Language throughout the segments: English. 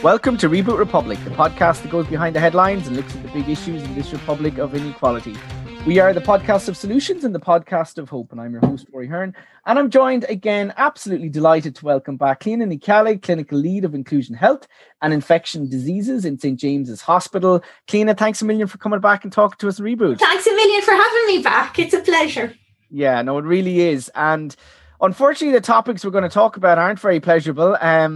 Welcome to Reboot Republic, the podcast that goes behind the headlines and looks at the big issues in this republic of inequality. We are the podcast of solutions and the podcast of hope, and I'm your host, Rory Hearn, and I'm joined again, absolutely delighted to welcome back Cliona Ní Cheallaigh, Clinical Lead of Inclusion Health and Infection Diseases in St. James's Hospital. Cliona, thanks a million for coming back and talking to us at Reboot. Thanks a million for having me back. It's a pleasure. Yeah, no, it really is. And unfortunately, the topics we're going to talk about aren't very pleasurable.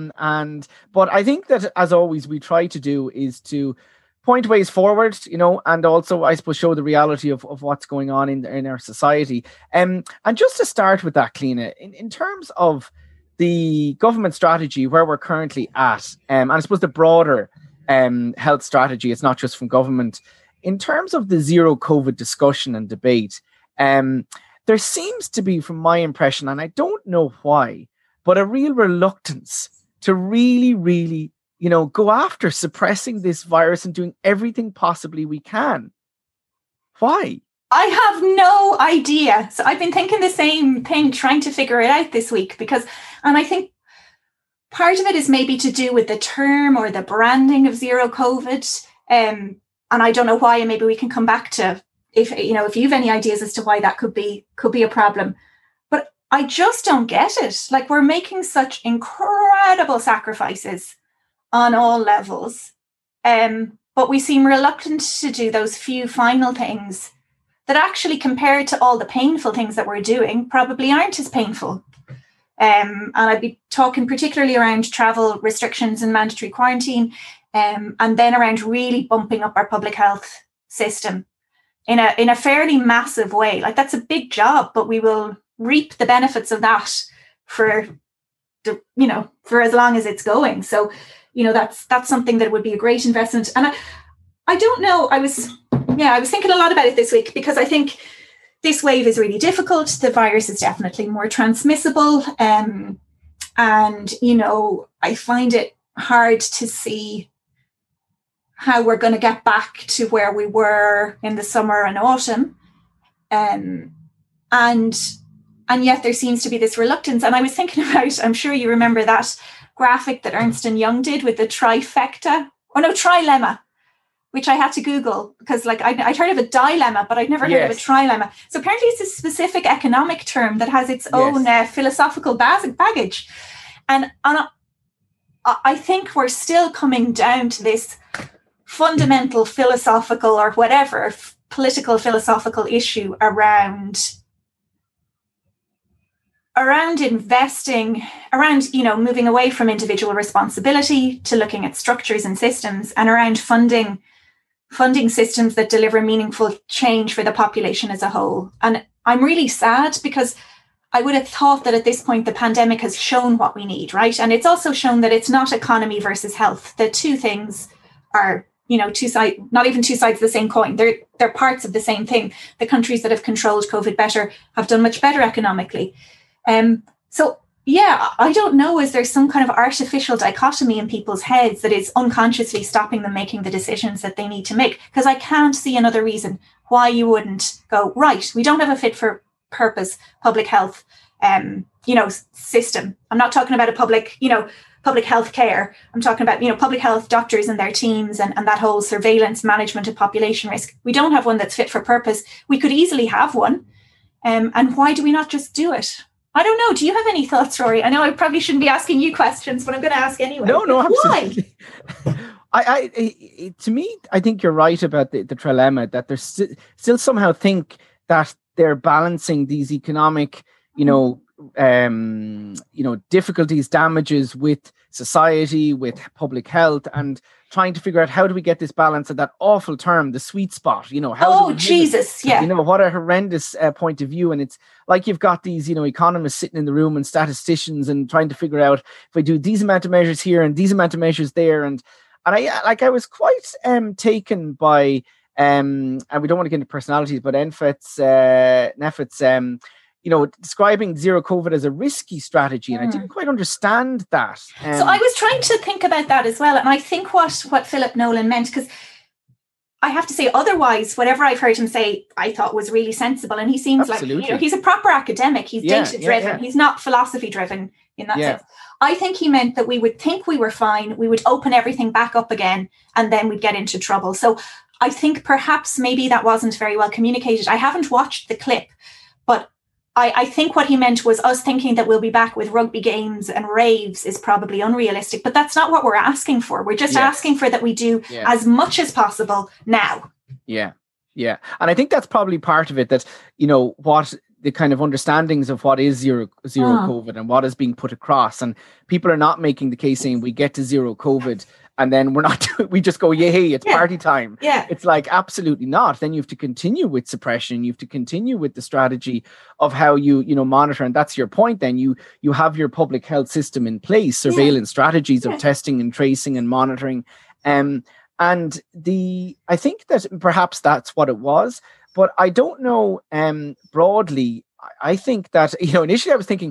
But I think that, as always, we try to do is to point ways forward, and also, I suppose, show the reality of what's going on in our society. And just to start with that, Cliona, in terms of the government strategy, where we're currently at, and I suppose the broader health strategy, it's not just from government, in terms of the zero COVID discussion and debate, there seems to be, from my impression, and I don't know why, but a real reluctance to really, go after suppressing this virus and doing everything possibly we can. Why? I have no idea. So I've been thinking the same thing, trying to figure it out this week, and I think part of it is maybe to do with the term or the branding of zero COVID. And I don't know why, and maybe we can come back to if you've any ideas as to why that could be a problem. But I just don't get it. Like, we're making such incredible sacrifices on all levels. But we seem reluctant to do those few final things that actually, compared to all the painful things that we're doing, probably aren't as painful. And I'd be talking particularly around travel restrictions and mandatory quarantine, and then around really bumping up our public health system in a fairly massive way. Like, that's a big job, but we will reap the benefits of that for as long as it's going. So, that's something that would be a great investment. And I don't know. I was thinking a lot about it this week, because I think this wave is really difficult. The virus is definitely more transmissible. And, I find it hard to see how we're going to get back to where we were in the summer and autumn. And yet there seems to be this reluctance. And I was thinking about, I'm sure you remember that graphic that Ernst & Young did with the trilemma, which I had to Google, because I'd heard of a dilemma, but I'd never heard of a trilemma. So apparently it's a specific economic term that has its own philosophical baggage. And I think we're still coming down to this fundamental philosophical or whatever political philosophical issue around investing, around moving away from individual responsibility to looking at structures and systems, and around funding systems that deliver meaningful change for the population as a whole. And I'm really sad, because I would have thought that at this point the pandemic has shown what we need, right? And it's also shown that it's not economy versus health. The two things are two sides, not even two sides of the same coin. They're parts of the same thing. The countries that have controlled COVID better have done much better economically. So I don't know, is there some kind of artificial dichotomy in people's heads that is unconsciously stopping them making the decisions that they need to make? Because I can't see another reason why you wouldn't go, right, we don't have a fit for purpose public health system. I'm not talking about a public health care. I'm talking about, public health doctors and their teams and that whole surveillance management of population risk. We don't have one that's fit for purpose. We could easily have one. And why do we not just do it? I don't know. Do you have any thoughts, Rory? I know I probably shouldn't be asking you questions, but I'm going to ask anyway. No, absolutely. Why? To me, I think you're right about the trilemma, that there's still somehow think that they're balancing these economic, difficulties, damages with society, with public health, and trying to figure out how do we get this balance at that awful term, the sweet spot, Jesus. Yeah. What a horrendous point of view. And it's like you've got these, economists sitting in the room and statisticians and trying to figure out if I do these amount of measures here and these amount of measures there. And I was quite taken by, and we don't want to get into personalities, but Neffet's, describing zero COVID as a risky strategy. And I didn't quite understand that. So I was trying to think about that as well. And I think what Philip Nolan meant, because I have to say, otherwise, whatever I've heard him say, I thought was really sensible. And he seems Absolutely. like, he's a proper academic. He's data driven. He's not philosophy driven in that sense. I think he meant that we would think we were fine. We would open everything back up again, and then we'd get into trouble. So I think perhaps maybe that wasn't very well communicated. I haven't watched the clip, but I think what he meant was us thinking that we'll be back with rugby games and raves is probably unrealistic, but that's not what we're asking for. We're just asking for that we do as much as possible now. Yeah. Yeah. And I think that's probably part of it, that, what the kind of understandings of what is zero COVID and what is being put across. And people are not making the case saying we get to zero COVID and then we just go, hey, it's party time. Yeah. It's like, absolutely not. Then you have to continue with suppression. You have to continue with the strategy of how you monitor. And that's your point. Then you have your public health system in place, surveillance strategies of testing and tracing and monitoring. And I think that perhaps that's what it was, but I don't know broadly. I think that, initially I was thinking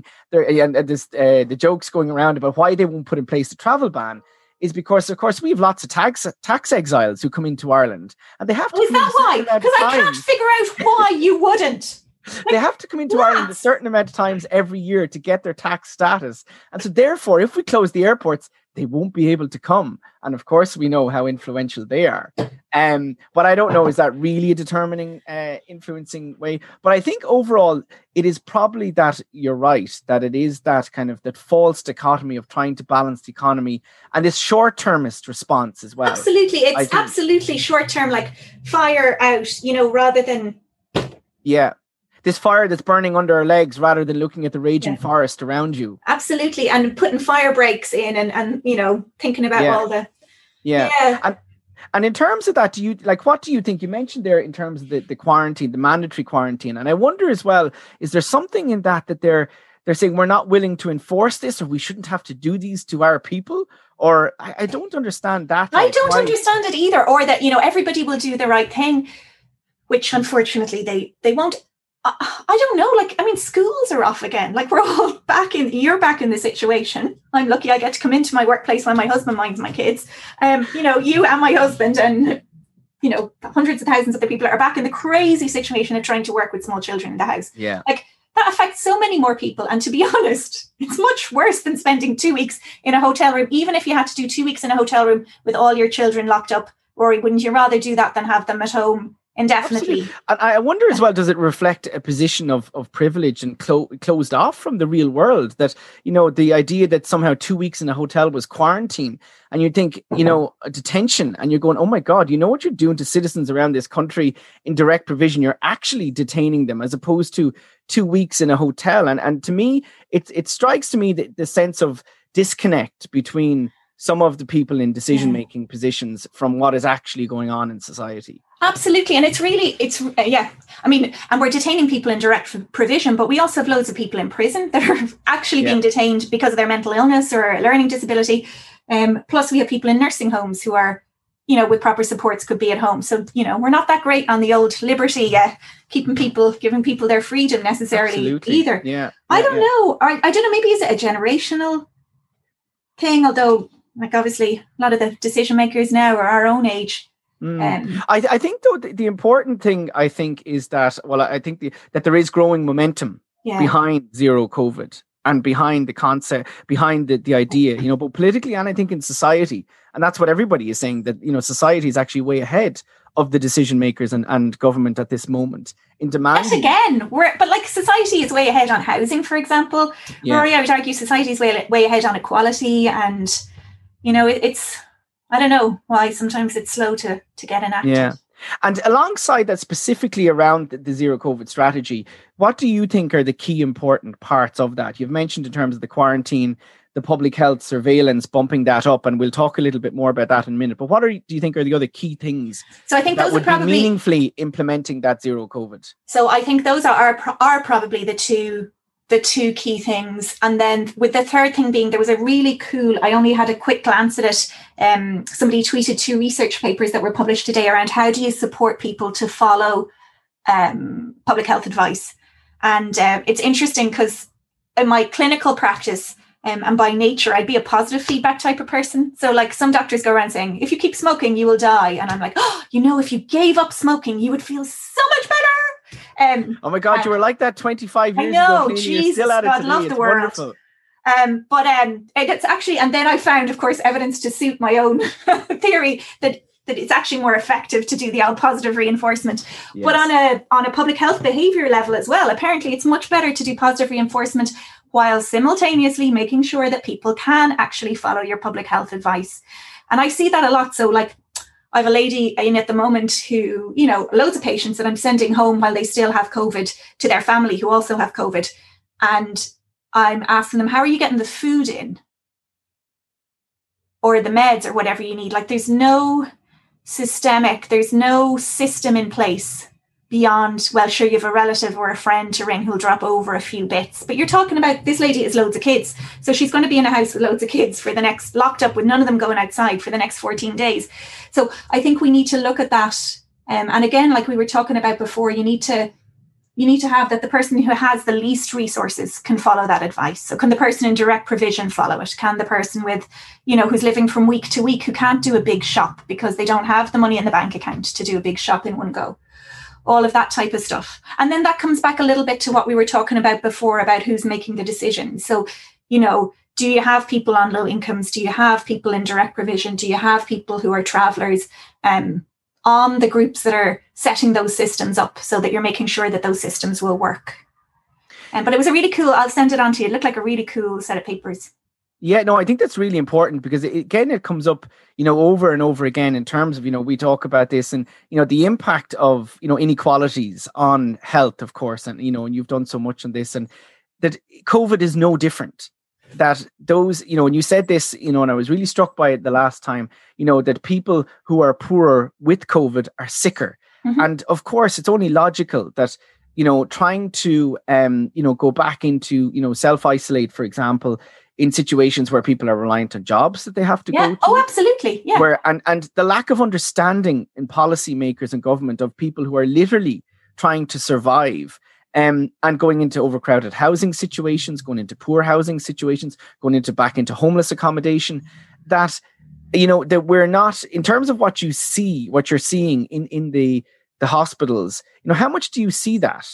the jokes going around about why they won't put in place the travel ban is because, of course, we have lots of tax exiles who come into Ireland, and they have to. Is that why? Because I can't figure out why you wouldn't. They have to come into Ireland a certain amount of times every year to get their tax status, and so therefore, if we close the airports, they won't be able to come. And of course, we know how influential they are. But I don't know, is that really a determining, influencing way? But I think overall, it is probably that you're right, that it is that kind of that false dichotomy of trying to balance the economy and this short-termist response as well. Absolutely. It's absolutely short-term, like fire out, rather than... Yeah. This fire that's burning under our legs rather than looking at the raging forest around you. Absolutely. And putting fire breaks in and thinking about all the... Yeah. And in terms of that, what do you think? You mentioned there in terms of the quarantine, the mandatory quarantine. And I wonder as well, is there something in that they're saying we're not willing to enforce this, or we shouldn't have to do these to our people? Or I don't understand that. I don't understand it either. Or that, everybody will do the right thing, which unfortunately they won't. I don't know. Schools are off again. We're all you're back in the situation. I'm lucky I get to come into my workplace when my husband minds my kids. You and my husband and, hundreds of thousands of other people are back in the crazy situation of trying to work with small children in the house. Yeah. That affects so many more people. And to be honest, it's much worse than spending 2 weeks in a hotel room. Even if you had to do 2 weeks in a hotel room with all your children locked up, Rory, wouldn't you rather do that than have them at home indefinitely? Absolutely. And I wonder as well, does it reflect a position of privilege and closed off from the real world? That, the idea that somehow 2 weeks in a hotel was quarantine, and you think, a detention, and you're going, oh my God, you know what you're doing to citizens around this country in direct provision? You're actually detaining them as opposed to 2 weeks in a hotel. And to me, it strikes to me the sense of disconnect between some of the people in decision-making positions from what is actually going on in society. Absolutely. And and we're detaining people in direct provision, but we also have loads of people in prison that are actually being detained because of their mental illness or a learning disability. Plus we have people in nursing homes who are, with proper supports could be at home. So, we're not that great on the old liberty, giving people their freedom necessarily either. Yeah. I don't know. I don't know. Maybe is it a generational thing? Although, obviously, a lot of the decision makers now are our own age. I think, though, the important thing, I think, is that, that there is growing momentum behind zero COVID and behind the concept, behind the idea, both politically and I think in society. And that's what everybody is saying, that, society is actually way ahead of the decision makers and government at this moment in demanding. Yes, again, society is way ahead on housing, for example. Rory, I would argue society is way ahead on equality, and it's, I don't know why sometimes it's slow to get enacted. Yeah. And alongside that, specifically around the zero COVID strategy, what do you think are the key important parts of that? You've mentioned in terms of the quarantine, the public health surveillance, bumping that up, and we'll talk a little bit more about that in a minute. But do you think are the other key things? So I think those would are probably be meaningfully implementing that zero COVID. So I think those are probably the two key things. And then with the third thing being, there was a really cool, I only had a quick glance at it. Somebody tweeted 2 research papers that were published today around how do you support people to follow public health advice. And it's interesting because in my clinical practice, And by nature, I'd be a positive feedback type of person. So like some doctors go around saying, if you keep smoking, you will die. And I'm like, oh, if you gave up smoking, you would feel so much better. Oh my God, you were like that 25 years ago. I know, Jesus, still at it God today. love the world. Wonderful. It's actually, and then I found, of course, evidence to suit my own theory that it's actually more effective to do the positive reinforcement. Yes. But on a public health behavior level as well, apparently it's much better to do positive reinforcement while simultaneously making sure that people can actually follow your public health advice. And I see that a lot. So like I have a lady in at the moment who, loads of patients that I'm sending home while they still have COVID to their family who also have COVID. And I'm asking them, how are you getting the food in? Or the meds or whatever you need. Like there's no system in place beyond, well, sure, you have a relative or a friend to ring who'll drop over a few bits. But you're talking about, this lady has loads of kids. So she's going to be in a house with loads of kids for the next, locked up with none of them going outside for the next 14 days. So I think we need to look at that. And again, like we were talking about before, you need to have that the person who has the least resources can follow that advice. So can the person in direct provision follow it? Can the person with, who's living from week to week, who can't do a big shop because they don't have the money in the bank account to do a big shop in one go? All of that type of stuff. And then that comes back a little bit to what we were talking about before about who's making the decision. So, do you have people on low incomes? Do you have people in direct provision? Do you have people who are travelers? On the groups that are setting those systems up so that you're making sure that those systems will work. But it was a really cool, I'll send it on to you. It looked like a really cool set of papers. Yeah, no, I think that's really important because it comes up, over and over again in terms of, we talk about this and, the impact of, inequalities on health, of course. And, and you've done so much on this and that COVID is no different. That those, and you said this, and I was really struck by it the last time, that people who are poorer with COVID are sicker. Mm-hmm. And of course, it's only logical that, trying to, go back into, self-isolate, for example, in situations where people are reliant on jobs that they have to go to. Oh, absolutely. Yeah. Where, and the lack of understanding in policymakers and government of people who are literally trying to survive and going into overcrowded housing situations, going into poor housing situations, going back into homeless accommodation, that, that we're not, in terms of what you're seeing in the hospitals, how much do you see that?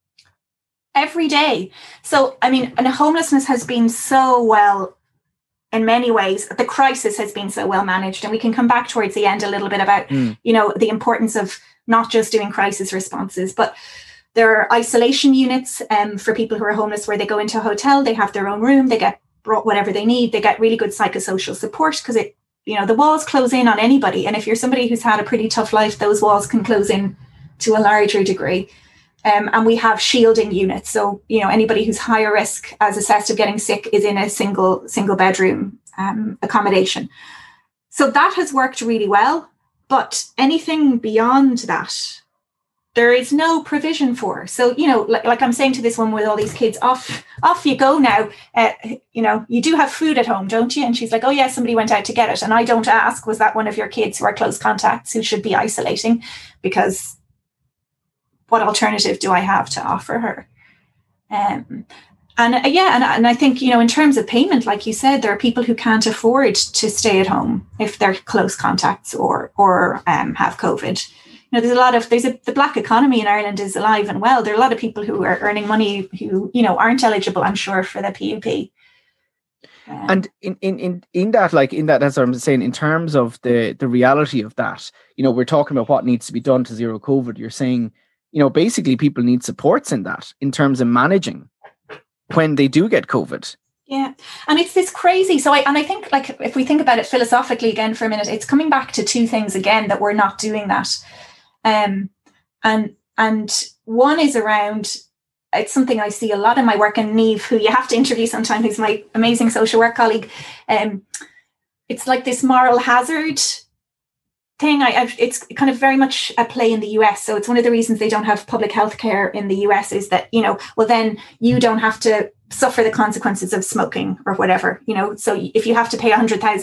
Every day. So, and homelessness has been so well, in many ways, the crisis has been so well managed. And we can come back towards the end a little bit about, the importance of not just doing crisis responses, but there are isolation units for people who are homeless where they go into a hotel, they have their own room, they get brought whatever they need, they get really good psychosocial support because the walls close in on anybody. And if you're somebody who's had a pretty tough life, those walls can close in to a larger degree. And we have shielding units. So, anybody who's higher risk as assessed of getting sick is in a single bedroom accommodation. So that has worked really well. But anything beyond that, there is no provision for. So, like I'm saying to this one with all these kids, off you go now. You do have food at home, don't you? And she's like, oh yeah, somebody went out to get it. And I don't ask, was that one of your kids who are close contacts who should be isolating? Because what alternative do I have to offer her? And I think, in terms of payment, like you said, there are people who can't afford to stay at home if they're close contacts or have COVID. The black economy in Ireland is alive and well. There are a lot of people who are earning money who, aren't eligible, I'm sure, for the PUP. And in that, as I'm saying, in terms of the reality of that, we're talking about what needs to be done to zero COVID. You're saying, basically people need supports in that in terms of managing when they do get COVID. Yeah. And it's this crazy. So I think like, if we think about it philosophically again for a minute, it's coming back to two things again, that we're not doing that. And one is around, it's something I see a lot in my work, and Niamh, who you have to interview sometime, who's my amazing social work colleague. It's like this moral hazard thing. It's kind of very much at play in the US. So it's one of the reasons they don't have public health care in the US is that, then you don't have to suffer the consequences of smoking or whatever, So if you have to pay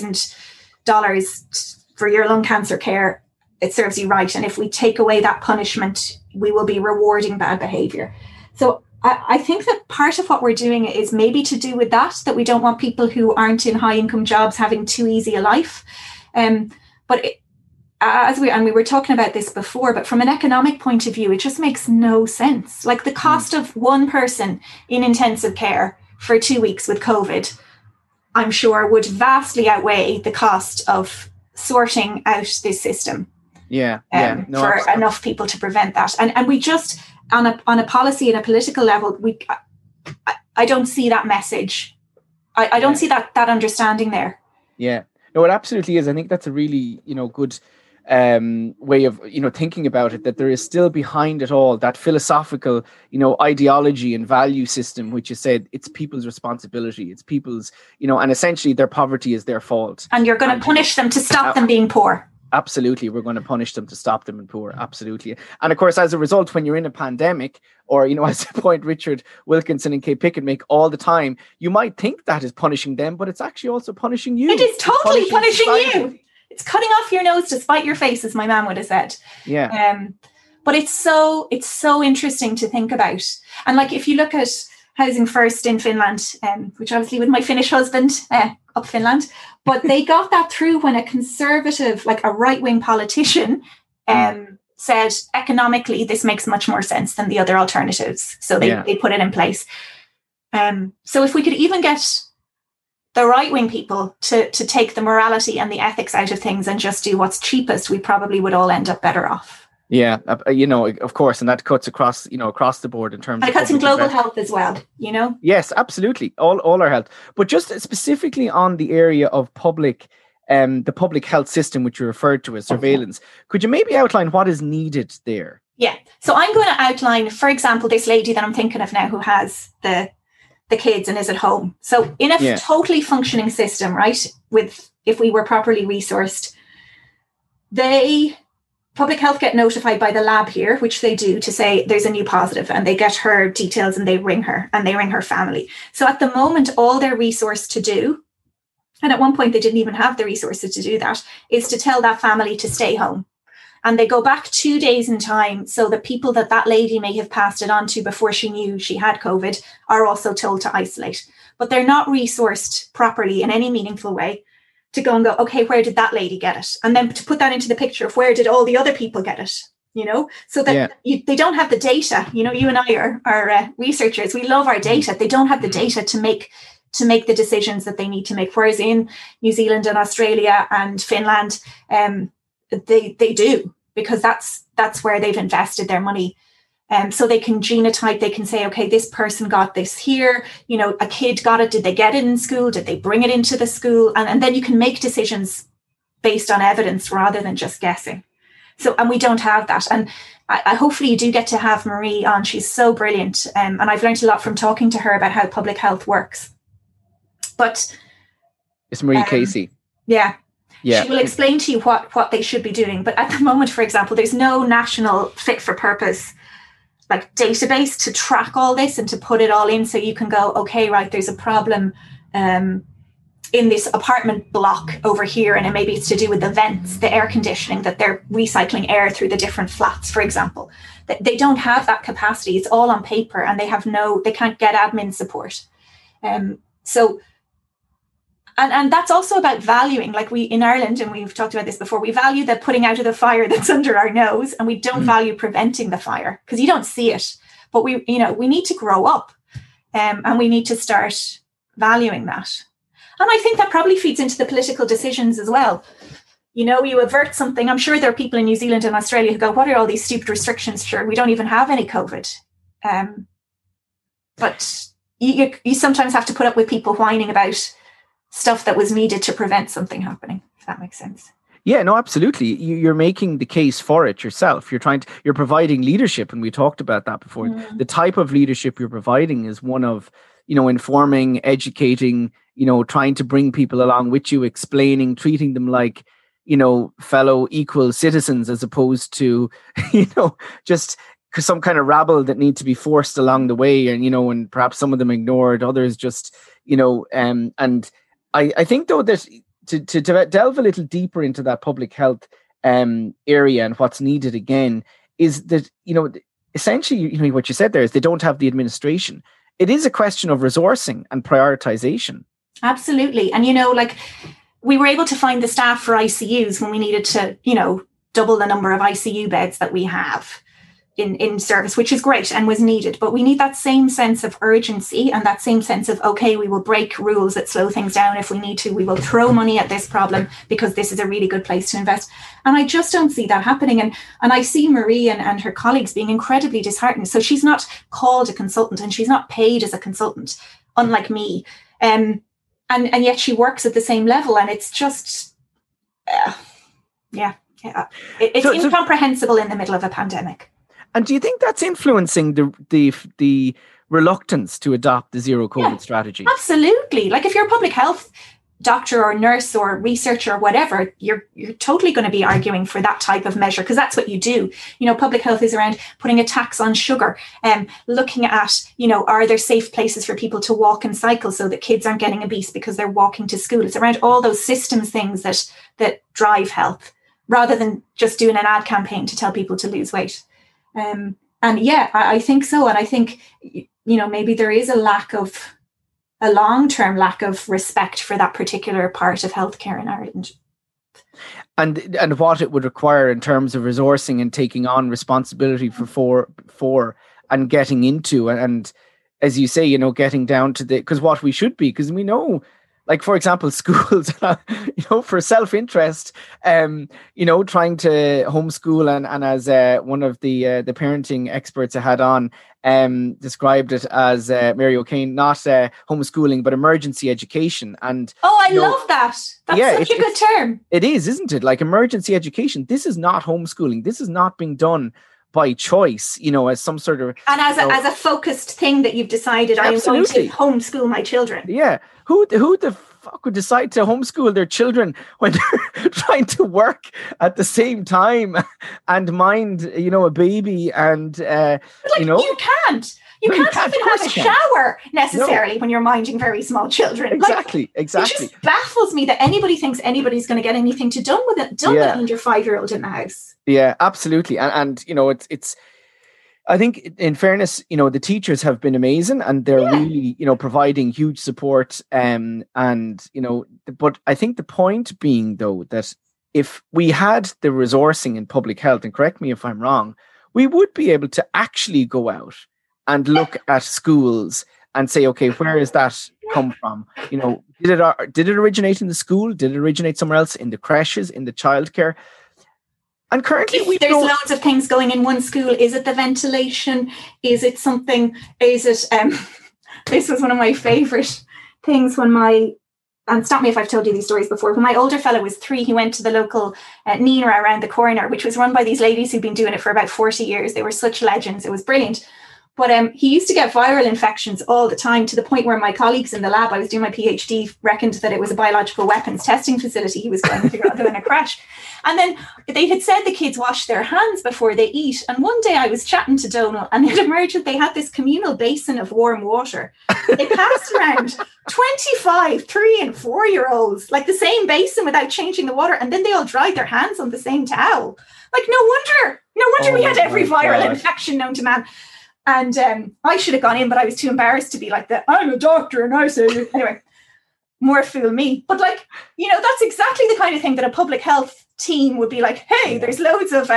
$100,000 for your lung cancer care, it serves you right. And if we take away that punishment, we will be rewarding bad behavior. So I think that part of what we're doing is maybe to do with that we don't want people who aren't in high income jobs having too easy a life. But we were talking about this before, but from an economic point of view, it just makes no sense. Like the cost of one person in intensive care for 2 weeks with COVID, I'm sure would vastly outweigh the cost of sorting out this system. For enough people to prevent that. And we just, on a policy and a political level, I don't see that message. I don't see that understanding there. Yeah, no, it absolutely is. I think that's a really, good way of, thinking about it, that there is still behind it all that philosophical, ideology and value system, which you said it's people's responsibility. It's people's, and essentially their poverty is their fault. And you're going to punish them to stop them being poor. Absolutely. We're going to punish them to stop them being poor. Absolutely. And of course, as a result, when you're in a pandemic, or, as a point Richard Wilkinson and Kay Pickett make all the time, you might think that is punishing them, but it's actually also punishing you. It is totally punishing you. It's cutting off your nose to spite your face, as my man would have said. Yeah. But it's so interesting to think about. And like, if you look at Housing First in Finland, which obviously with my Finnish husband, up Finland, but they got that through when a conservative, like a right-wing politician, said economically this makes much more sense than the other alternatives. So they put it in place. So if we could even get the right-wing people to take the morality and the ethics out of things and just do what's cheapest, we probably would all end up better off. Yeah, of course, and that cuts across, across the board in terms and it cuts in global health as well, Yes, absolutely, all our health. But just specifically on the area of the public health system, which you referred to as surveillance, could you maybe outline what is needed there? Yeah, so I'm going to outline, for example, this lady that I'm thinking of now who has the kids and is at home. So in a totally functioning system, right, if we were properly resourced, public health get notified by the lab here, which they do, to say there's a new positive, and they get her details and they ring her and they ring her family. So at the moment, all they're resourced to do, and at one point they didn't even have the resources to do that, is to tell that family to stay home. And they go back 2 days in time. So the people that lady may have passed it on to before she knew she had COVID are also told to isolate. But they're not resourced properly in any meaningful way to go and go, okay, where did that lady get it? And then to put that into the picture of where did all the other people get it, so that they don't have the data. You and I are researchers. We love our data. They don't have the data to make the decisions that they need to make. Whereas in New Zealand and Australia and Finland, they do, because that's where they've invested their money. So they can genotype, they can say, okay, this person got this here, a kid got it, did they get it in school, did they bring it into the school? And then you can make decisions based on evidence rather than just guessing. So, and we don't have that. And I hopefully you do get to have Marie on. She's so brilliant. And I've learned a lot from talking to her about how public health works. But it's Marie Casey. Yeah. She will explain to you what they should be doing. But at the moment, for example, there's no national fit for purpose like database to track all this and to put it all in, so you can go, okay, right, there's a problem in this apartment block over here, and maybe it's to do with the vents, the air conditioning, that they're recycling air through the different flats, for example. They don't have that capacity. It's all on paper, and they can't get admin support. And that's also about valuing, like we in Ireland, and we've talked about this before, we value the putting out of the fire that's under our nose, and we don't value preventing the fire because you don't see it. But we need to grow up, and we need to start valuing that. And I think that probably feeds into the political decisions as well. You avert something. I'm sure there are people in New Zealand and Australia who go, what are all these stupid restrictions? Sure, we don't even have any COVID. But you sometimes have to put up with people whining about stuff that was needed to prevent something happening, if that makes sense. Yeah, no, absolutely. You're making the case for it yourself. You're providing leadership, and we talked about that before. The type of leadership you're providing is one of, informing, educating, trying to bring people along with you, explaining, treating them like, fellow equal citizens, as opposed to, just some kind of rabble that need to be forced along the way, and perhaps some of them ignored, others just, and I think, though, that to delve a little deeper into that public health area and what's needed again is that, essentially, what you said there is they don't have the administration. It is a question of resourcing and prioritization. Absolutely. And, like we were able to find the staff for ICUs when we needed to, double the number of ICU beds that we have in service, which is great and was needed. But we need that same sense of urgency and that same sense of, okay, we will break rules that slow things down if we need to. We will throw money at this problem because this is a really good place to invest. And I just don't see that happening. And I see Marie and her colleagues being incredibly disheartened. So she's not called a consultant and she's not paid as a consultant, unlike me. And yet she works at the same level. And it's just, it's incomprehensible in the middle of a pandemic. And do you think that's influencing the reluctance to adopt the zero COVID strategy? Absolutely. Like if you're a public health doctor or nurse or researcher or whatever, you're totally going to be arguing for that type of measure because that's what you do. Public health is around putting a tax on sugar and looking at, are there safe places for people to walk and cycle so that kids aren't getting obese because they're walking to school? It's around all those systems things that drive health rather than just doing an ad campaign to tell people to lose weight. I think so. And I think, maybe there is a long-term lack of respect for that particular part of healthcare in Ireland. And what it would require in terms of resourcing and taking on responsibility for and getting into, and as you say, getting down to because what we should be, because we know, like, for example, schools, for self-interest, trying to homeschool and as one of the parenting experts I had on described it as Mary O'Kane, not homeschooling, but emergency education. And I love that. That's such a good term. It is, isn't it? Like emergency education. This is not homeschooling. This is not being done by choice, as some sort of... And as a focused thing that you've decided, I'm going to homeschool my children. Yeah. Who the fuck would decide to homeschool their children when they're trying to work at the same time and mind, a baby and, You can't. You can't even have a shower necessarily when you're minding very small children. Exactly. It just baffles me that anybody thinks anybody's going to get anything done with under 5-year-old in the house. Yeah, absolutely. And it's I think in fairness, the teachers have been amazing and they're really, providing huge support. But I think the point being though, that if we had the resourcing in public health, and correct me if I'm wrong, we would be able to actually go out and look at schools and say, okay, where is that come from? Did it originate in the school? Did it originate somewhere else, in the creches, in the childcare? And currently there's loads of things going in one school. Is it the ventilation? Is it something? Is it this was one of my favorite things and stop me if I've told you these stories before. When my older fellow was 3, he went to the local Nina around the corner, which was run by these ladies who'd been doing it for about 40 years. They were such legends. It was brilliant. But he used to get viral infections all the time, to the point where my colleagues in the lab, I was doing my PhD, reckoned that it was a biological weapons testing facility he was going to figure out in a crash. And then they had said the kids wash their hands before they eat. And one day I was chatting to Donal and it emerged that they had this communal basin of warm water. They passed around 25 3 and 4-year-olds, like the same basin without changing the water. And then they all dried their hands on the same towel. Like, no wonder we had every viral infection known to man. And I should have gone in, but I was too embarrassed to be like that. I'm a doctor and I say, anyway, more fool me. But that's exactly the kind of thing that a public health team would be like, hey, there's loads of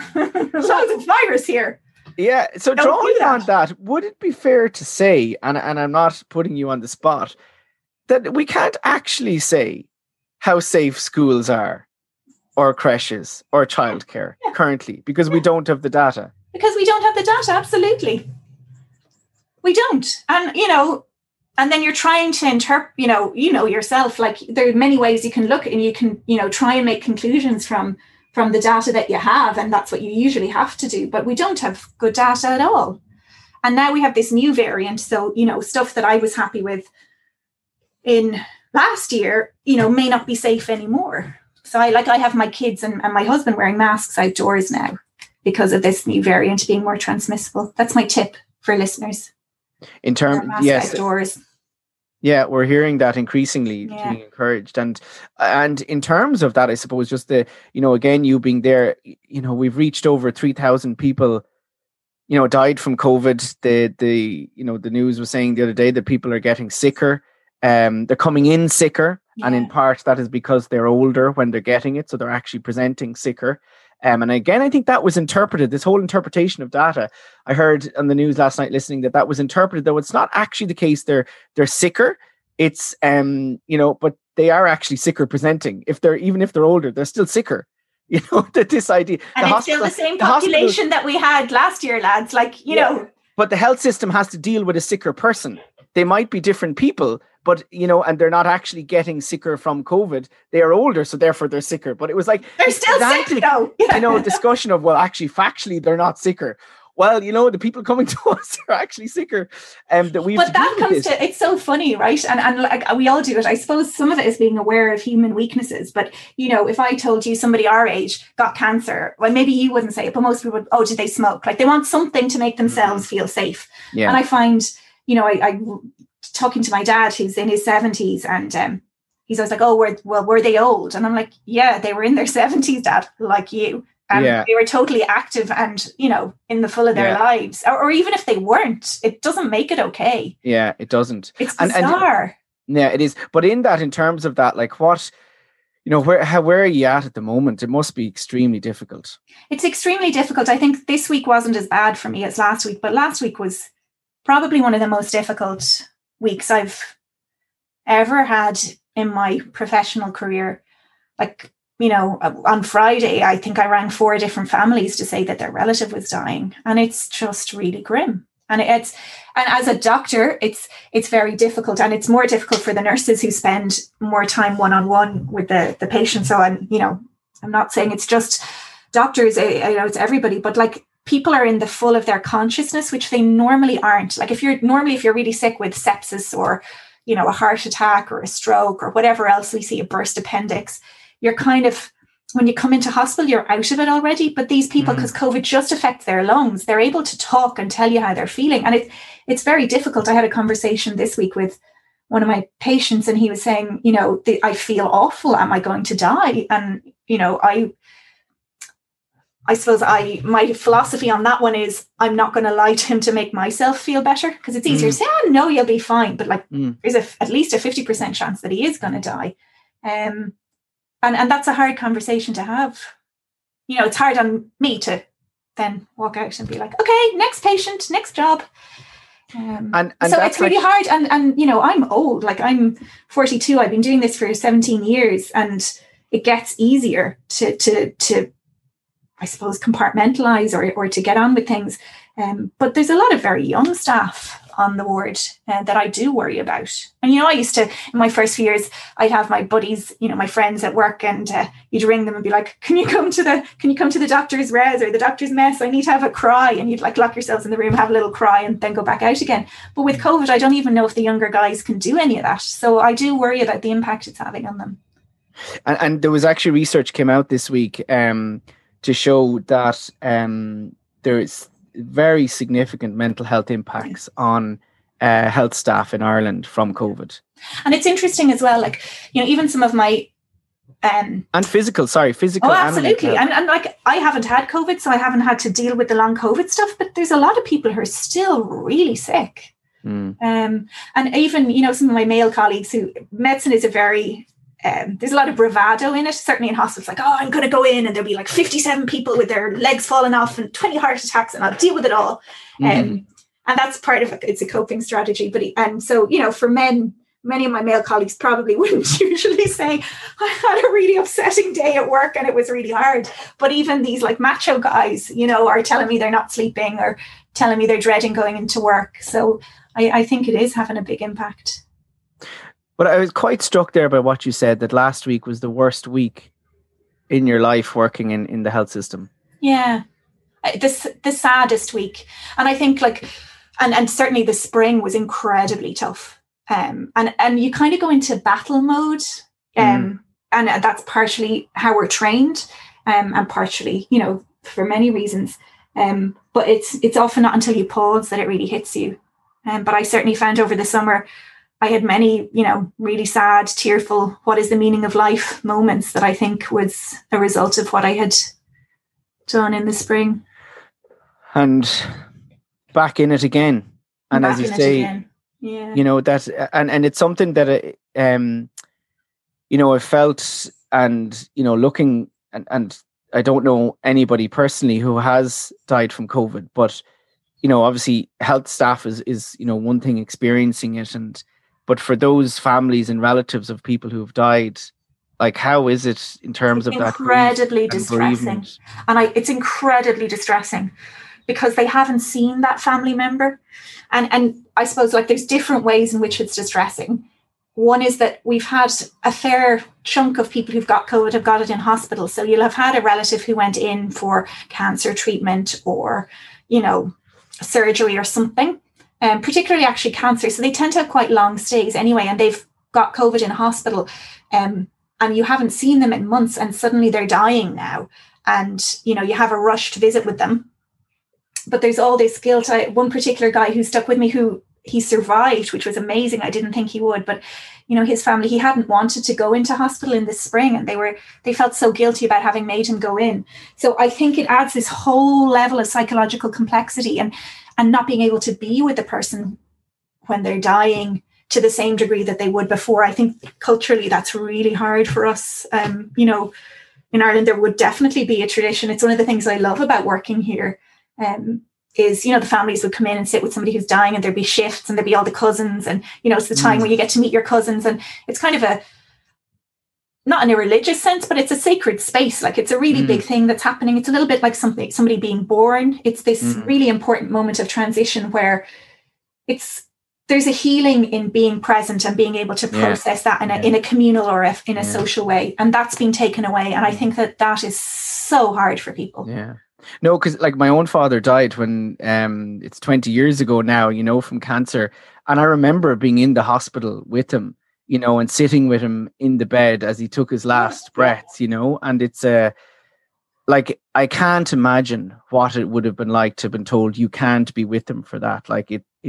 virus here. Yeah. So drawing on that, would it be fair to say, and I'm not putting you on the spot, that we can't actually say how safe schools are or creches or childcare currently because we don't have the data? Because we don't have the data, absolutely. We don't. And, and then you're trying to interpret, yourself, like there are many ways you can look and you can, try and make conclusions from the data that you have. And that's what you usually have to do. But we don't have good data at all. And now we have this new variant. So, stuff that I was happy with in last year, may not be safe anymore. So I have my kids and my husband wearing masks outdoors now, because of this new variant being more transmissible. That's my tip for listeners. In terms, yes, outdoors. Yeah, we're hearing that increasingly being encouraged, and in terms of that, I suppose just the again, you being there, we've reached over 3,000 people died from COVID. The news was saying the other day that people are getting sicker. They're coming in sicker, and in part that is because they're older when they're getting it, so they're actually presenting sicker. And again, I think that was interpreted. This whole interpretation of data, I heard on the news last night listening that was interpreted, though it's not actually the case. They're sicker. It's but they are actually sicker presenting. Even if they're older, they're still sicker. That this idea, and it's still the same population that we had last year, lads. But the health system has to deal with a sicker person. They might be different people, but and they're not actually getting sicker from COVID. They are older, so therefore they're sicker. But it was like they're still sick, though. Discussion of, well, actually, factually, they're not sicker. Well, the people coming to us are actually sicker. It's so funny, right? And like we all do it. I suppose some of it is being aware of human weaknesses. But, if I told you somebody our age got cancer, well, maybe you wouldn't say it, but most people would, did they smoke? Like they want something to make themselves feel safe. Yeah. And I find, I talking to my dad who's in his 70s and he's always like, were they old? And I'm like, yeah, they were in their 70s, Dad, like you. They were totally active and, in the full of their lives. Or even if they weren't, it doesn't make it okay. Yeah, it doesn't. It's bizarre. Yeah, it is. But in terms of that, like what, where are you at the moment? It must be extremely difficult. It's extremely difficult. I think this week wasn't as bad for me as last week, but last week was probably one of the most difficult weeks I've ever had in my professional career. Like, on Friday, I think I rang 4 different families to say that their relative was dying, and it's just really grim. And as a doctor, it's very difficult, and it's more difficult for the nurses who spend more time one-on-one with the patient. So I'm not saying it's just doctors, it's everybody, but like people are in the full of their consciousness, which they normally aren't. Like if you're really sick with sepsis or, a heart attack or a stroke or whatever else, we see a burst appendix, you're kind of, when you come into hospital, you're out of it already. But these people, because COVID just affects their lungs, they're able to talk and tell you how they're feeling. And it's very difficult. I had a conversation this week with one of my patients, and he was saying, I feel awful. Am I going to die? And, I suppose my philosophy on that one is I'm not going to lie to him to make myself feel better, because it's easier to say, no, you'll be fine. But like there's at least a 50% chance that he is going to die. And that's a hard conversation to have. It's hard on me to then walk out and be like, okay, next patient, next job. And so it's really hard. And I'm old, like I'm 42. I've been doing this for 17 years, and it gets easier to I suppose, compartmentalize or to get on with things. But there's a lot of very young staff on the ward that I do worry about. And, I used to, in my first few years, I'd have my buddies, my friends at work, and you'd ring them and be like, can you come to the doctor's res or the doctor's mess? I need to have a cry. And you'd like lock yourselves in the room, have a little cry, and then go back out again. But with COVID, I don't even know if the younger guys can do any of that. So I do worry about the impact it's having on them. And there was actually research came out this week to show that there is very significant mental health impacts on health staff in Ireland from COVID. And it's interesting as well, like, even some of my... and physical. Oh, absolutely. And like, I haven't had COVID, so I haven't had to deal with the long COVID stuff, but there's a lot of people who are still really sick. And even, some of my male colleagues who medicine is a very... there's a lot of bravado in it, certainly in hospitals, like, I'm going to go in and there'll be like 57 people with their legs falling off and 20 heart attacks, and I'll deal with it all. And that's part of it. It's a coping strategy. But so, for men, many of my male colleagues probably wouldn't usually say, I had a really upsetting day at work and it was really hard. But even these like macho guys, are telling me they're not sleeping or telling me they're dreading going into work. So I think it is having a big impact. But I was quite struck there by what you said, that last week was the worst week in your life working in the health system. Yeah, the saddest week. And I think and certainly the spring was incredibly tough. And you kind of go into battle mode. And that's partially how we're trained, and partially, for many reasons. But it's often not until you pause that it really hits you. But I certainly found over the summer, I had many, really sad, tearful, what is the meaning of life moments that I think was a result of what I had done in the spring. And back in it again. And as you say, yeah, you know, that, and it's something that, you know, I felt, and, you know, looking, and I don't know anybody personally who has died from COVID, but, you know, obviously health staff is, you know, one thing experiencing it. But for those families and relatives of people who have died, like, how is it in terms of that incredibly distressing? And it's incredibly distressing because they haven't seen that family member. And I suppose, like, there's different ways in which it's distressing. One is that we've had a fair chunk of people who've got COVID have got it in hospital. So you'll have had a relative who went in for cancer treatment or, you know, surgery or something, particularly actually cancer. So they tend to have quite long stays anyway, and they've got COVID in hospital. And you haven't seen them in months, and suddenly they're dying now. And, you know, you have a rush to visit with them. But there's all this guilt. One particular guy who stuck with me, who he survived, which was amazing. I didn't think he would, but, you know, his family, he hadn't wanted to go into hospital in the spring, and they felt so guilty about having made him go in. So I think it adds this whole level of psychological complexity and not being able to be with the person when they're dying to the same degree that they would before. I think culturally that's really hard for us. You know, in Ireland, there would definitely be a tradition. It's one of the things I love about working here. Is, you know, the families would come in and sit with somebody who's dying, and there'd be shifts, and there'd be all the cousins, and, you know, it's the time when you get to meet your cousins, and it's kind of not in a religious sense, but it's a sacred space. Like, it's a really big thing that's happening. It's a little bit like somebody being born. It's this really important moment of transition where there's a healing in being present and being able to process that in a communal or in a social way, and that's been taken away. And I think that is so hard for people. Yeah. No, because, like, my own father died when it's 20 years ago now, you know, from cancer. And I remember being in the hospital with him, you know, and sitting with him in the bed as he took his last breaths, you know, and it's like, I can't imagine what it would have been like to have been told you can't be with him for that. Like,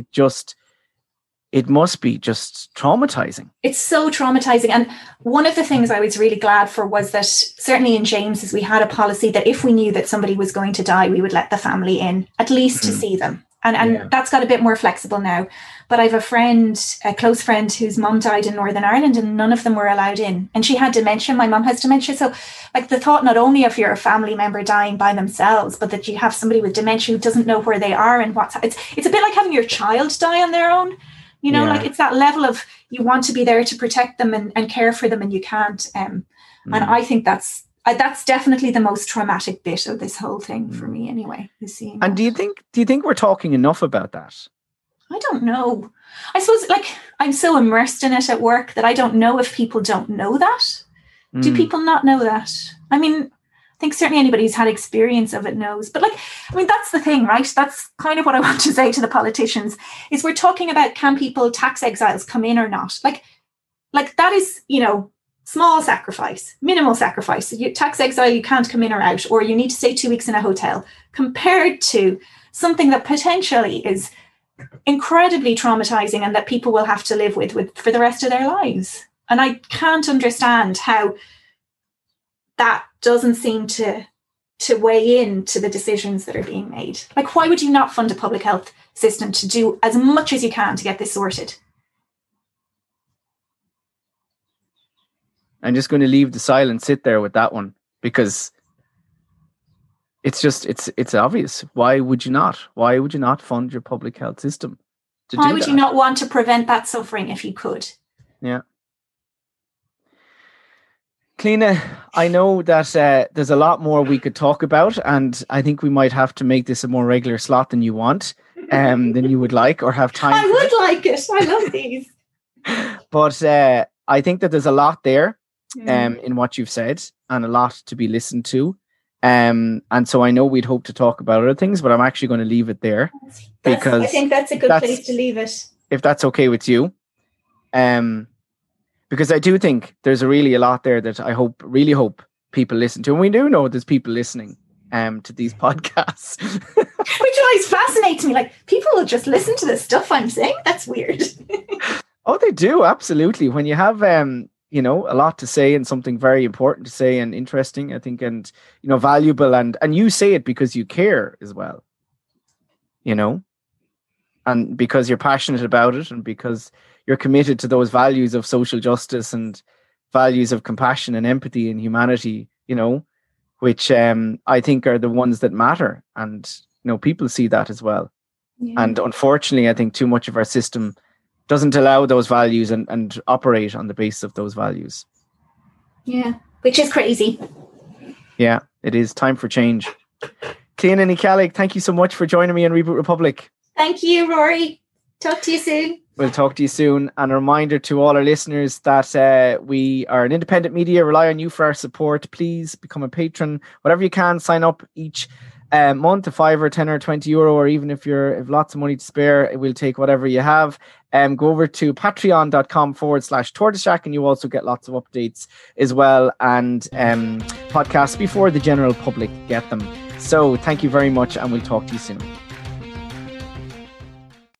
it must be just traumatizing. It's so traumatizing. And one of the things I was really glad for was that certainly in James's, we had a policy that if we knew that somebody was going to die, we would let the family in, at least to see them. And that's got a bit more flexible now. But I have a close friend whose mum died in Northern Ireland, and none of them were allowed in. And she had dementia. My mum has dementia. So, like, the thought not only of your family member dying by themselves, but that you have somebody with dementia who doesn't know where they are and it's a bit like having your child die on their own. You know, like, it's that level of, you want to be there to protect them and care for them, and you can't. And I think that's definitely the most traumatic bit of this whole thing for me, anyway. Is seeing. And do you think we're talking enough about that? I don't know. I suppose, like, I'm so immersed in it at work that I don't know if people don't know that. Do people not know that? I mean, I think certainly anybody who's had experience of it knows. But, like, I mean, that's the thing, right? That's kind of what I want to say to the politicians, is we're talking about, can people, tax exiles, come in or not? Like that is, you know, small sacrifice, minimal sacrifice. Tax exile, you can't come in or out, or you need to stay 2 weeks in a hotel, compared to something that potentially is incredibly traumatizing and that people will have to live with for the rest of their lives. And I can't understand how that doesn't seem to weigh into the decisions that are being made. Like, why would you not fund a public health system to do as much as you can to get this sorted? I'm just going to leave the silence sit there with that one, because it's obvious. Why would you not? Why would you not fund your public health system to do that? Why would you not want to prevent that suffering if you could? Yeah. Cliona, I know that there's a lot more we could talk about, and I think we might have to make this a more regular slot than you want, than you would like or have time. I would like it. I love these. But I think that there's a lot there in what you've said, and a lot to be listened to. And so I know we'd hope to talk about other things, but I'm actually going to leave it there because I think that's a good place to leave it. If that's okay with you. Because I do think there's really a lot there that I really hope people listen to. And we do know there's people listening to these podcasts. Which always fascinates me. Like, people will just listen to the stuff I'm saying. That's weird. Oh, they do. Absolutely. When you have, you know, a lot to say and something very important to say and interesting, I think, and, you know, valuable. And you say it because you care as well, you know? and because you're passionate about it, and because you're committed to those values of social justice and values of compassion and empathy and humanity, which I think are the ones that matter. And, people see that as well. Yeah. And unfortunately, I think too much of our system doesn't allow those values and operate on the basis of those values. Yeah, which is crazy. Yeah, it is time for change. Cliona Ní Cheallaigh, thank you so much for joining me on Reboot Republic. Thank you, Rory. Talk to you soon. We'll talk to you soon. And a reminder to all our listeners that we are an independent media, rely on you for our support. Please become a patron. Whatever you can, sign up each month, €5 or €10 or €20, or even if you've lots of money to spare, we'll take whatever you have. Go over to patreon.com/Tortoise Shack, and you also get lots of updates as well, and podcasts before the general public get them. So thank you very much, and we'll talk to you soon.